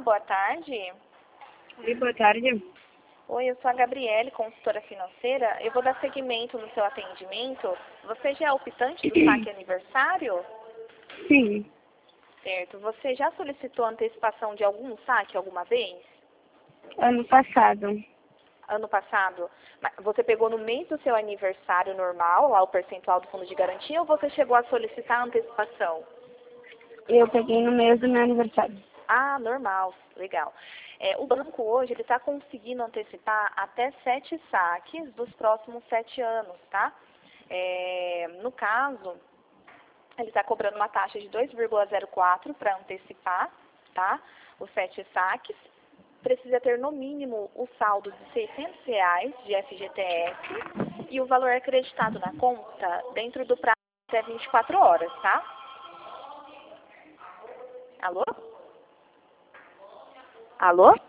boa tarde. Oi, boa tarde. Oi, eu sou a Gabriele, consultora financeira. Eu vou dar seguimento no seu atendimento. Você já é optante do saque aniversário? Sim, Certo. Você já solicitou antecipação de algum saque alguma vez? ano passado. Ano passado? Você pegou no mês do seu aniversário normal, lá o percentual do fundo de garantia, ou você chegou a solicitar antecipação? Eu peguei no mês do meu aniversário. Ah, normal, legal. O banco hoje ele está conseguindo antecipar até 7 saques dos próximos 7 anos, tá? No caso, ele está cobrando uma taxa de 2,04 para antecipar, tá? Os 7 saques. Precisa ter no mínimo o saldo de R$ 600 de FGTS e o valor acreditado na conta dentro do prazo de até 24 horas, tá? Alô? Alô?